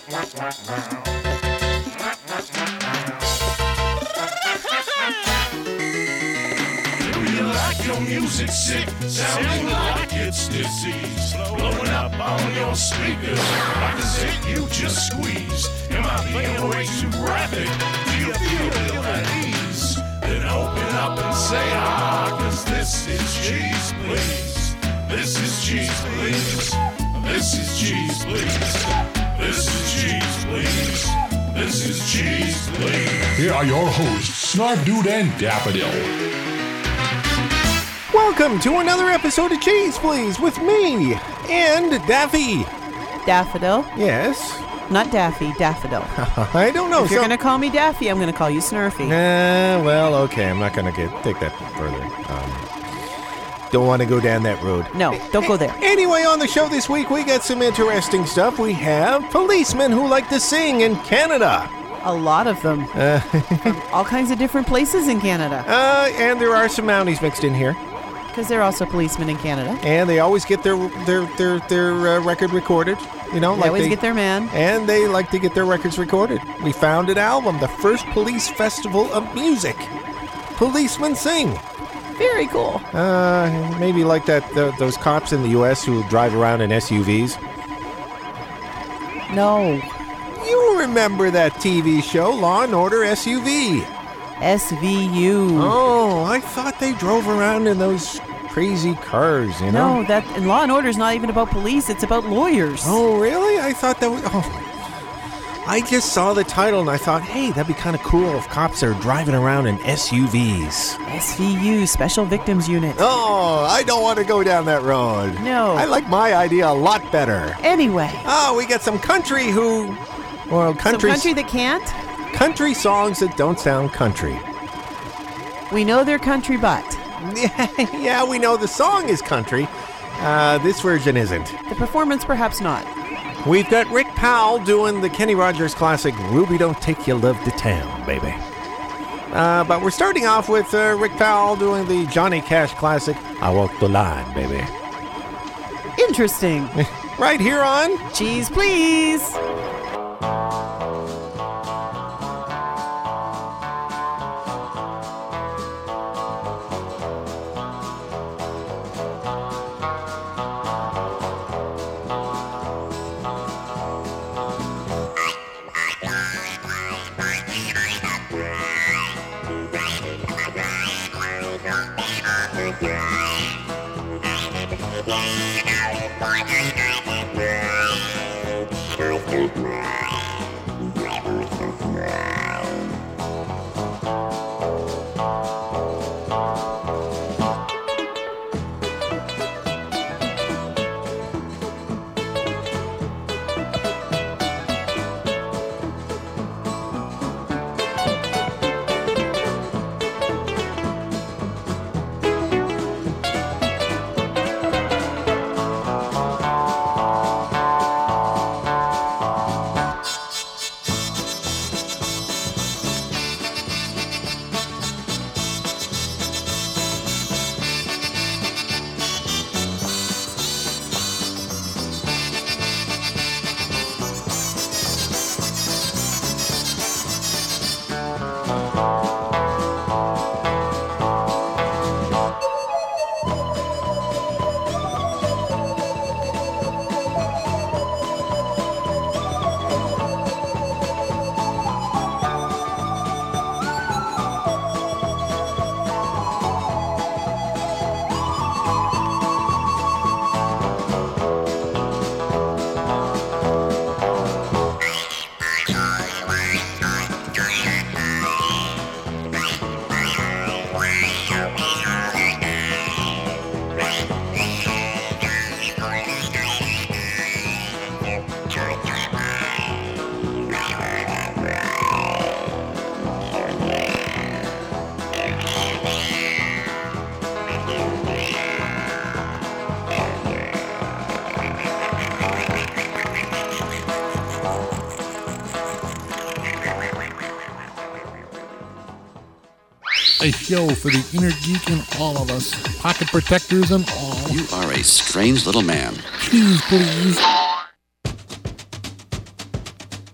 Your music sick, sounding like it's disease, blowing up on your speakers like a zit you just squeezed. Am I being way too graphic? Do you feel ill at ease? Then open up and say cause this is Cheese Please. This is Cheese Please. This is Cheese Please. This is Cheese Please. This is Cheese Please. Here are your hosts, Snarf Dude and Daffodil. Welcome to another episode of Cheese Please with me and Daffy. Daffodil? Yes? Not Daffy, Daffodil. I don't know. If you're going to call me Daffy, I'm going to call you Snurfy. Well, okay. I'm not going to take that further. Don't want to go down that road. No, don't go there. Anyway, on the show this week, we got some interesting stuff. We have policemen who like to sing in Canada. A lot of them. From all kinds of different places in Canada. And there are some Mounties mixed in here. Because they're also policemen in Canada. And they always get their record recorded. You know, they always get their man. And they like to get their records recorded. We found an album, the first police festival of music. Policemen sing. Very cool. Maybe like those cops in the U.S. who drive around in SUVs. No. You remember that TV show, Law and Order SUV. SVU. Oh, I thought they drove around in those crazy cars, you know? No, and Law and Order is not even about police, it's about lawyers. Oh, really? I thought that was... Oh. I just saw the title and I thought, hey, that'd be kind of cool if cops are driving around in SUVs. SVU, Special Victims Unit. Oh, I don't want to go down that road. No. I like my idea a lot better. Anyway. Oh, we got some country who... Well, country... Some country that can't? Country songs that don't sound country. We know they're country, but... Yeah, we know the song is country. This version isn't. The performance, perhaps not. We've got Rick Powell doing the Kenny Rogers classic, Ruby Don't Take Your Love to Town, baby. But we're starting off with Rick Powell doing the Johnny Cash classic, I Walk the Line, baby. Interesting. Right here on... Cheese Please! A show for the inner geek in all of us. Pocket protectors and all. You are a strange little man. Cheese, please.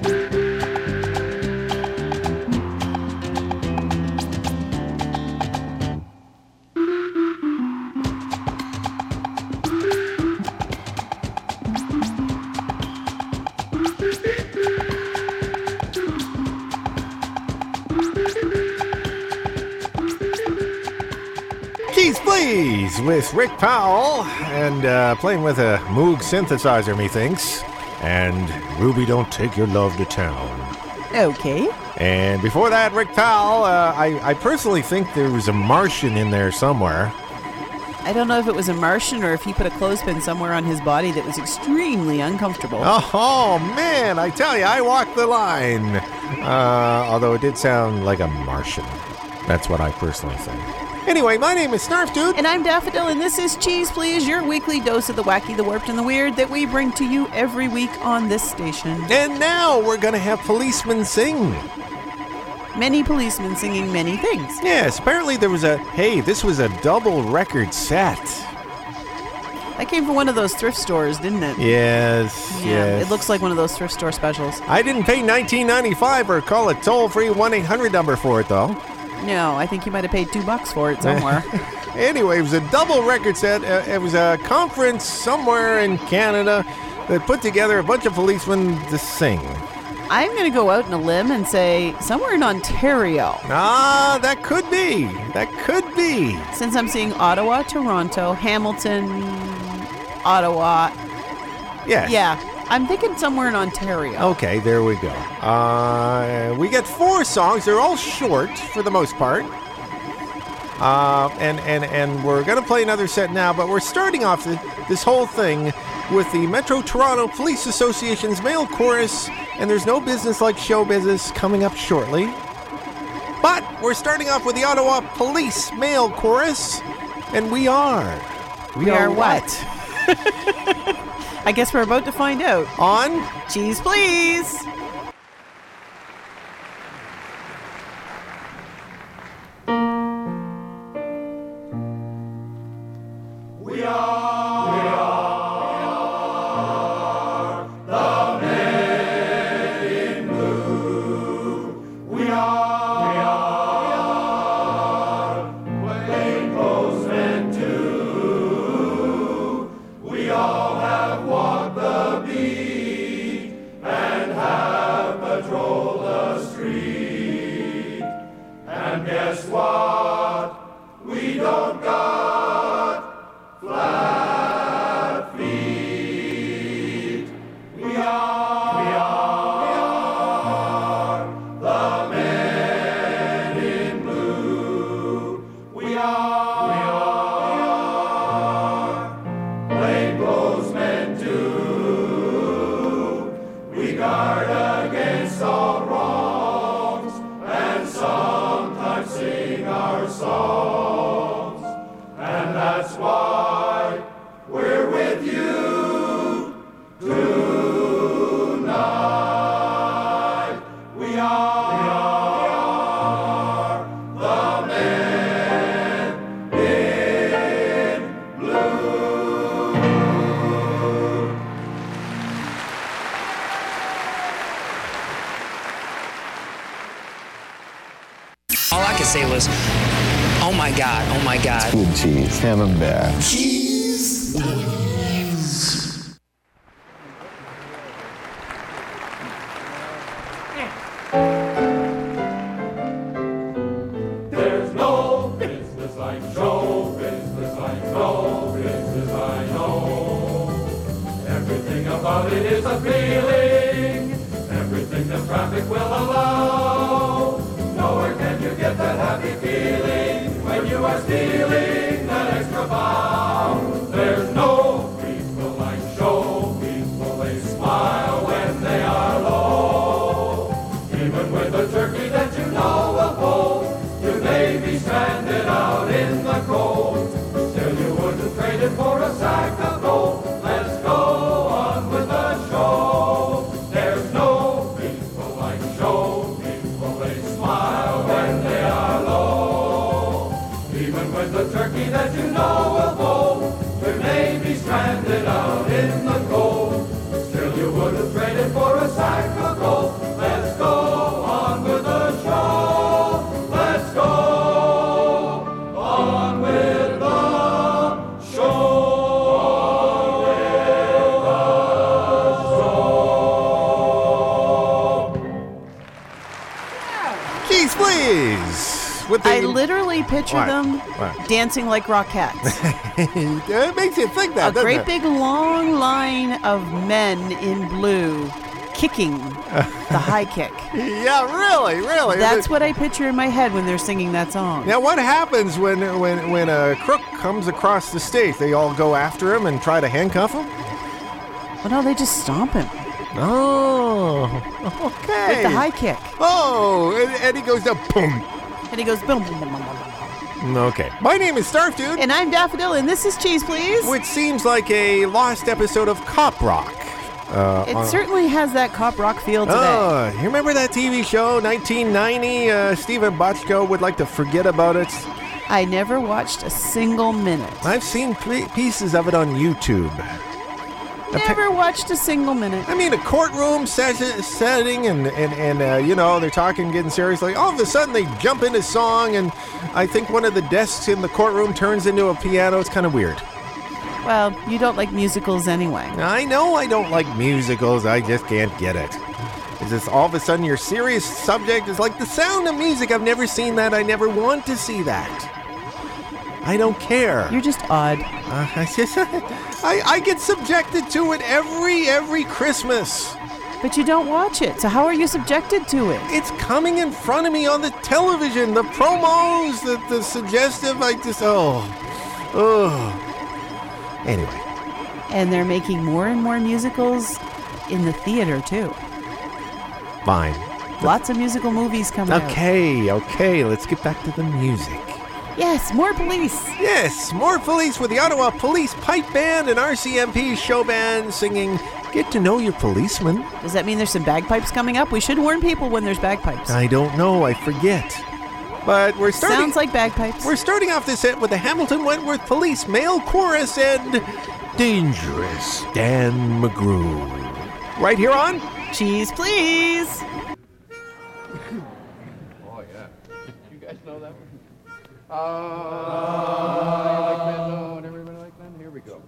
Keys Please with Rick Powell, and playing with a Moog synthesizer, methinks. And Ruby Don't Take Your Love to Town. Okay. And before that, Rick Powell, I personally think there was a Martian in there somewhere. I don't know if it was a Martian or if he put a clothespin somewhere on his body that was extremely uncomfortable. Oh, man, I tell you, I walked the line. Although it did sound like a Martian. That's what I personally think. Anyway, my name is Snarf Dude. And I'm Daffodil, and this is Cheese Please, your weekly dose of the wacky, the warped, and the weird that we bring to you every week on this station. And now we're going to have policemen sing. Many policemen singing many things. Yes, apparently there was this was a double record set. That came from one of those thrift stores, didn't it? Yes, Yeah, yes. it looks like one of those thrift store specials. I didn't pay $19.95 or call a toll-free 1-800 number for it, though. No, I think you might have paid $2 for it somewhere. Anyway, it was a double record set. It was a conference somewhere in Canada that put together a bunch of policemen to sing. I'm going to go out on a limb and say somewhere in Ontario. Ah, that could be. That could be. Since I'm seeing Ottawa, Toronto, Hamilton, Ottawa. Yes. Yeah, I'm thinking somewhere in Ontario. Okay, there we go. We get 4 songs. They're all short for the most part. And we're going to play another set now, but we're starting off this whole thing with the Metro Toronto Police Association's male chorus, and There's No Business Like Show Business coming up shortly. But we're starting off with the Ottawa Police male chorus, and we are. We are what? I guess we're about to find out. On Cheese Please! All I could say was, oh my God, oh my God. Good cheese, camembert. There's no business like show business, like no business I know. Everything about it is appealing, everything the traffic will allow. Nowhere can you get that happy feeling when you are stealing that extra bow. There's no people like show people, they smile when they are low. Even with a turkey that you know will fold, you may be stranded out in the cold. Still you wouldn't trade it for a sack of gold. Let's go on with the show. There's no people like show people, they smile when they are low. Even with the turkey please. With the, I literally picture What? them What? dancing like Rockettes. It makes you think that, A doesn't great it? big long line of men in blue kicking the high kick. Yeah, really. That's what I picture in my head when they're singing that song. Now, what happens when a crook comes across the stage? They all go after him and try to handcuff him? But no, they just stomp him Oh, okay. with the high kick. Oh, and he goes down, boom. And he goes, boom, boom, boom, boom, boom. Okay. My name is Starf Dude, And I'm Daffodil, and this is Cheese, Please. which seems like a lost episode of Cop Rock. It certainly has that cop rock feel today. You remember that TV show, 1990? Steven Bochco would like to forget about it. I never watched a single minute. I've seen pieces of it on YouTube. Never watched a single minute. I mean, a courtroom setting, and they're talking, getting serious. Like, all of a sudden, they jump into song, and I think one of the desks in the courtroom turns into a piano. It's kind of weird. Well, you don't like musicals anyway. I know I don't like musicals. I just can't get it. It's just all of a sudden your serious subject is like The Sound of Music. I've never seen that. I never want to see that. I don't care. You're just odd. I get subjected to it every Christmas. But you don't watch it, so how are you subjected to it? It's coming in front of me on the television. The promos, the suggestive. Anyway. And they're making more and more musicals in the theater, too. Fine. Lots of musical movies coming out. Okay. Let's get back to the music. Yes, more police. Yes, more police with the Ottawa Police Pipe Band and RCMP Show Band singing Get to Know Your Policeman. Does that mean there's some bagpipes coming up? We should warn people when there's bagpipes. I don't know, I forget. But we're starting... Sounds like bagpipes. We're starting off this set with the Hamilton Wentworth Police Male Chorus and Dangerous Dan McGrew. Right here on... Cheese, please. Oh, yeah. You guys know that one? Like Benzo and everybody like that? Here we go.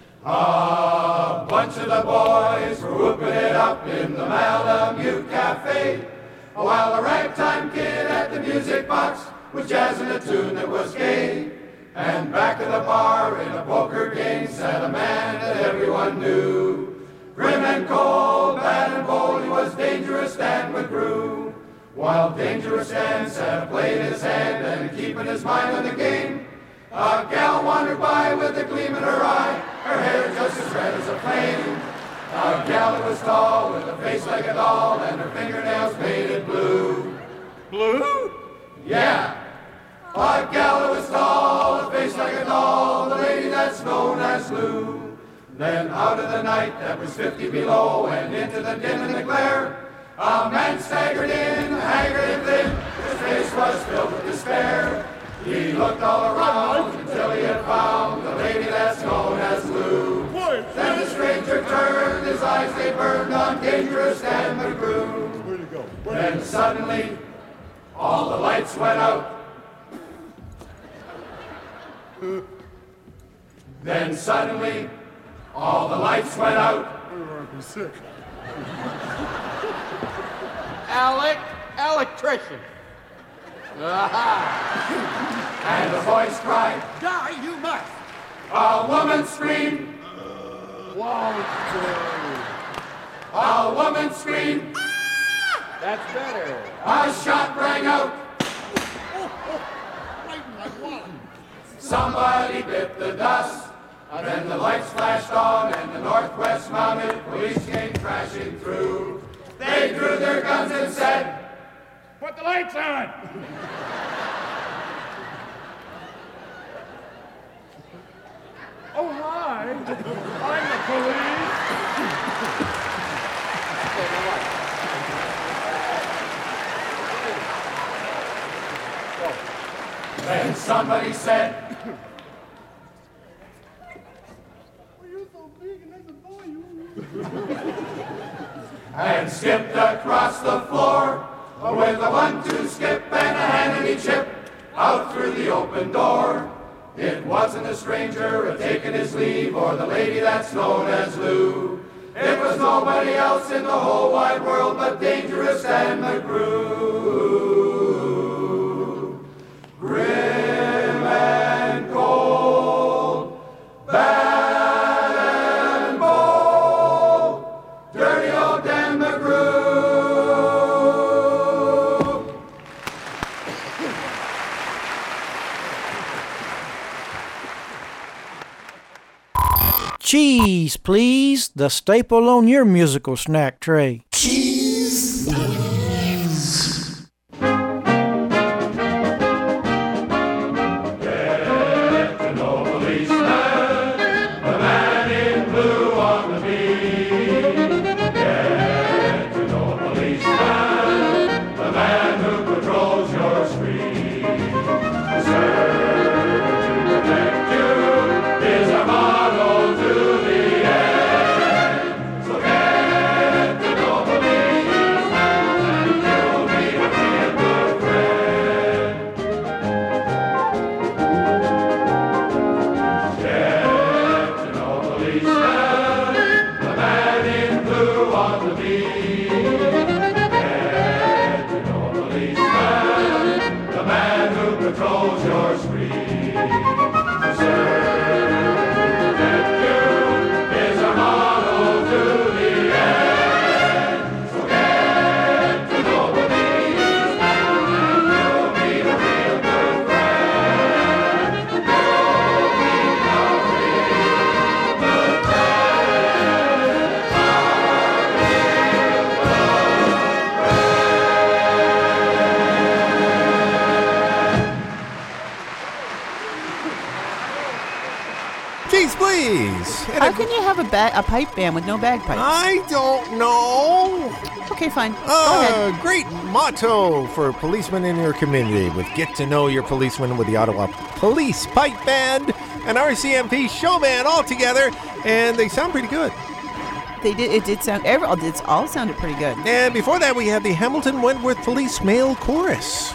A bunch of the boys were whooping it up in the Malamute Cafe, while a ragtime kid at the music box was jazzing a tune that was gay. And back at the bar in a poker game sat a man that everyone knew. Grim and cold, bad and bold, he was Dangerous Dan McGrew. While Dangerous Dan sat and played his hand and keeping his mind on the game, a gal wandered by with a gleam in her eye, her hair just as red as a flame. A gal that was tall with a face like a doll and her fingernails painted blue. Blue? Yeah. A gal that was tall, a face like a doll, the lady that's known as Lou. Then out of the night that was 50 below and into the din and the glare, a man staggered in, haggard and thin, his face was filled with despair. He looked all around until he had found the lady that's known as Lou. Then the stranger turned, his eyes they burned on Dangerous Dan McGrew. Then suddenly, all the lights went out. Then suddenly, all the lights went out. Electrician. And a voice cried, Die, you must. a woman screamed, Won't a woman screamed, That's better. a shot rang out. Somebody bit the dust. Then the lights flashed on and the Northwest Mounted Police came crashing through. They drew their guns and said, Put the lights on. Oh, hi. I'm the police. Then somebody said, and skipped across the floor with a 1-2 skip and a hand in each hip out through the open door. It wasn't a stranger taking his leave or the lady that's known as Lou. It was nobody else in the whole wide world but Dangerous Dan McGrew. Cheese, please. The staple on your musical snack tray. Cheese, please. And How can you have a pipe band with no bagpipes? I don't know. Okay, fine. Go ahead. Great motto for policemen in your community with Get to Know Your Policeman with the Ottawa Police Pipe Band and RCMP Show Band all together, and they sound pretty good. They did. It did sound. It all sounded pretty good. And before that, we had the Hamilton Wentworth Police Male Chorus.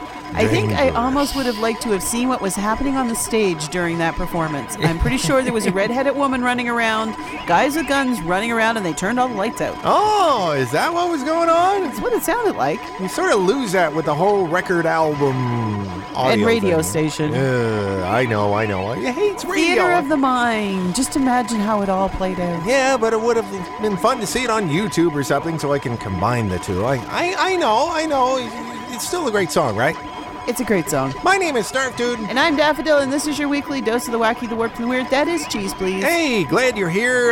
I think I almost would have liked to have seen what was happening on the stage during that performance. I'm pretty sure there was a redheaded woman running around, guys with guns running around, and they turned all the lights out. Oh, is that what was going on? That's what it sounded like. You sort of lose that with the whole record album audio And radio thing. station. I know. I hate radio. Theater of the mind. Just imagine how it all played out. Yeah, but it would have been fun to see it on YouTube or something so I can combine the two. I know. It's still a great song, right? It's a great song. My name is Snarf Dude. And I'm Daffodil, and this is your weekly dose of the wacky, the warped, and the weird. That is Cheese, please. Hey, glad you're here.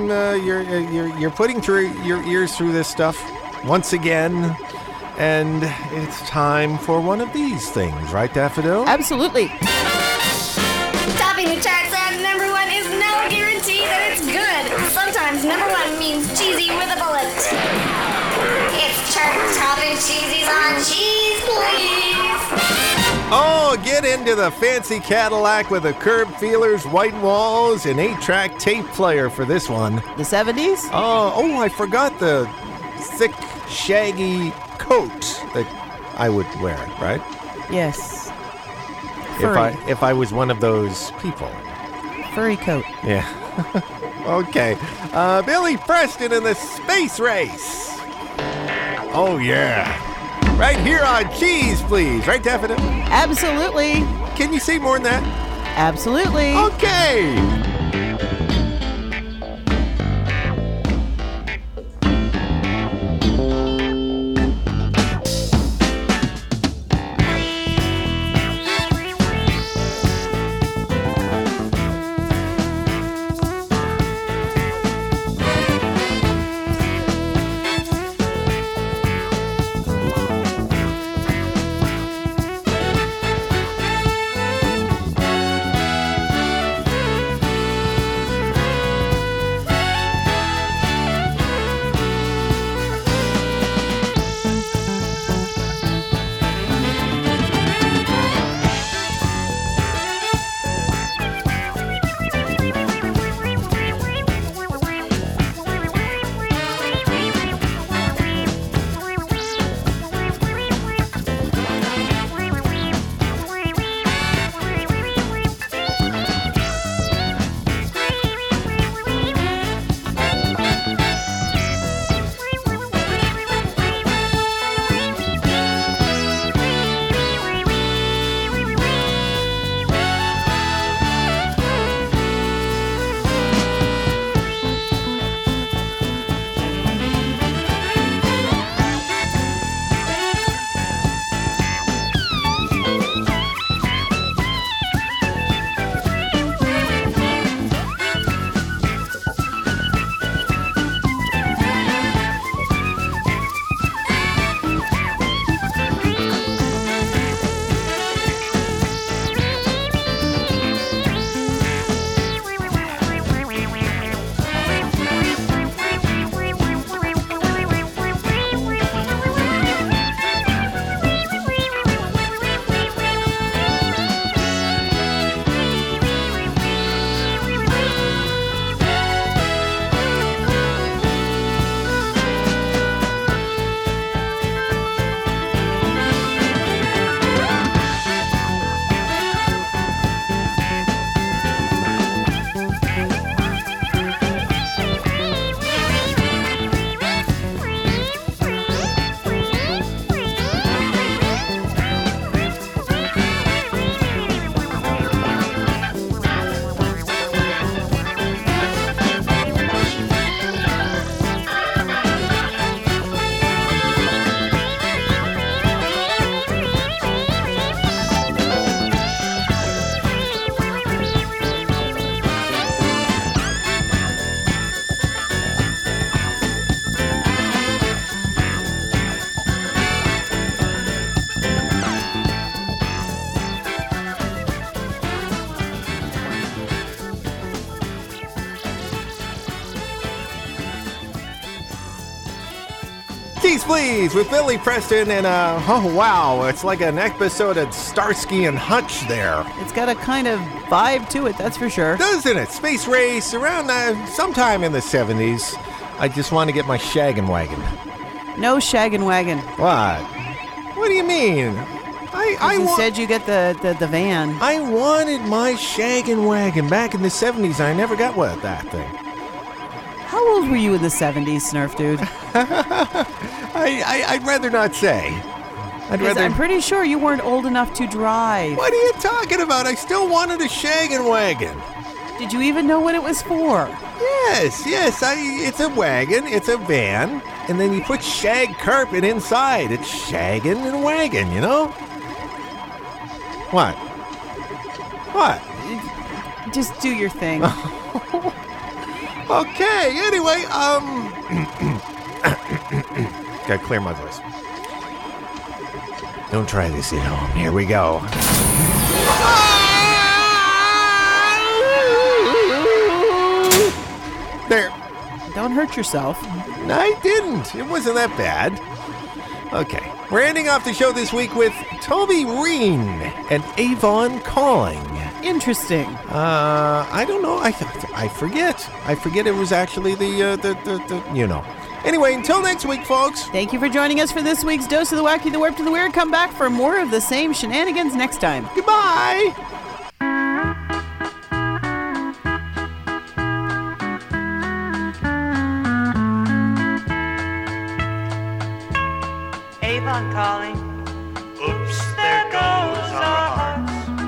You're putting through your ears through this stuff once again, and it's time for one of these things, right, Daffodil? Absolutely. Topping the charts at number one is no guarantee that it's good. Sometimes number one means cheesy with a bullet. It's chart-topping cheesies on Cheese, please. Oh, get into the fancy Cadillac with the curb feelers, white walls, and 8-track tape player for this one. The 70s? Oh, I forgot the thick, shaggy coat that I would wear, right? Yes. Furry. If I was one of those people. Furry coat. Yeah. Okay. Billy Preston in the space race. Oh, yeah. Right here on Cheese, please. Right, Daffodil? Absolutely. Can you say more than that? Absolutely. Okay. Please, with Billy Preston and, oh wow, it's like an episode of Starsky and Hutch there. It's got a kind of vibe to it, that's for sure. Doesn't it? Space Race, around sometime in the 70s. I just want to get my shaggin' wagon. No shaggin' wagon. What? What do you mean? You said you get the van. I wanted my shaggin' wagon back in the 70s. I never got that thing. How old were you in the 70s, Snurf Dude? I'd rather not say. I'm pretty sure you weren't old enough to drive. What are you talking about? I still wanted a shaggin' wagon. Did you even know what it was for? Yes. It's a wagon, it's a van, and then you put shag carpet inside. It's shaggin' and wagon, you know? What? Just do your thing. Okay, anyway, gotta clear my voice. Don't try this at home. Here we go. There. Don't hurt yourself. I didn't. It wasn't that bad. Okay. We're ending off the show this week with Toby Reen and Avon Calling. Interesting. I don't know. I forget. I forget it was actually the you know. Anyway, until next week, folks. Thank you for joining us for this week's Dose of the Wacky, the Warped, and the Weird. Come back for more of the same shenanigans next time. Goodbye. Avon calling. Oops, there goes our hearts.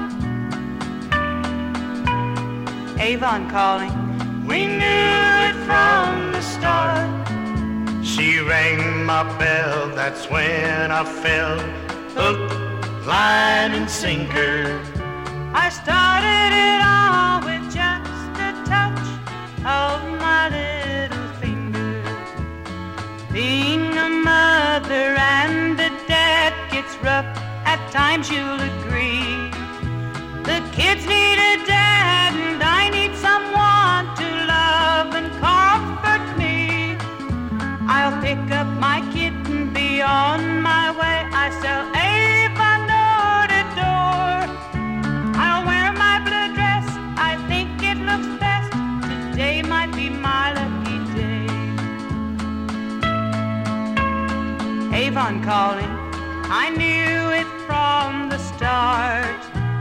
Avon calling. We knew it from the start. She rang my bell, that's when I fell. Hook, line, and sinker. I started it all with just a touch of my little finger. Being a mother and a dad gets rough, at times you'll agree. The kids need a dad and I need someone to love and comfort me. I'll pick up my kid and be on my way. I sell Avon door to door. I'll wear my blue dress, I think it looks best. Today might be my lucky day. Avon calling, I knew it from the start.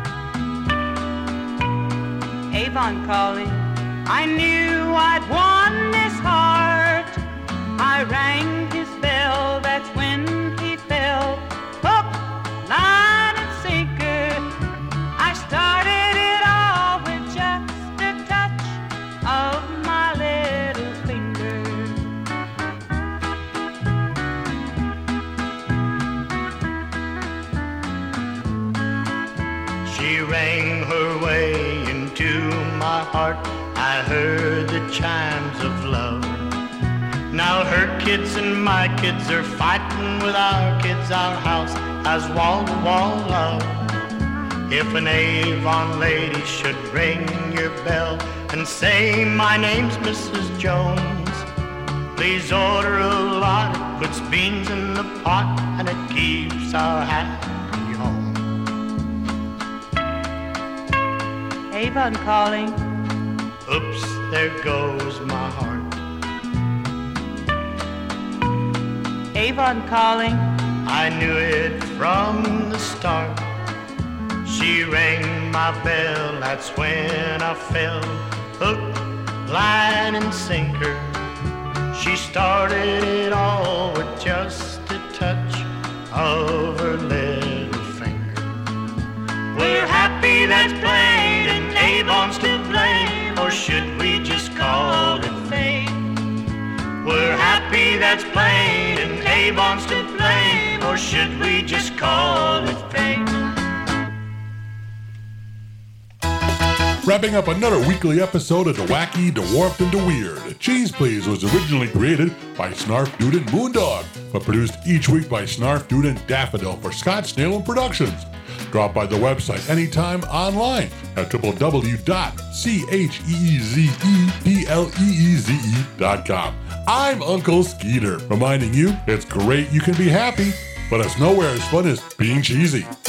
Avon calling, I knew I'd won this heart. I rang his bell, that's when he fell. Hook, line, and sinker. I started it all with just a touch of my little finger. She rang her way into my heart. I heard the chimes of love. Now her kids and my kids are fighting with our kids. Our house has wall-to-wall love. If an Avon lady should ring your bell and say, my name's Mrs. Jones, please order a lot. It puts beans in the pot and it keeps our happy home. Avon calling. Oops, there goes my heart. Avon calling. I knew it from the start. She rang my bell, that's when I fell. Hook, line, and sinker. She started it all with just a touch of her little finger. We're happy that's played and Avon's to blame, or should we just call it fate? We're happy that's played and Avon's to blame, or should we just call it fate? Wrapping up another weekly episode of The Wacky, The Warped, and The Weird. Cheese Please was originally created by Snarf Dude and Moondog, but produced each week by Snarf Dude and Daffodil for Scott Snellen Productions. Drop by the website anytime online at www.cheezepleeze.com. I'm Uncle Skeeter, reminding you it's great you can be happy, but it's nowhere as fun as being cheesy.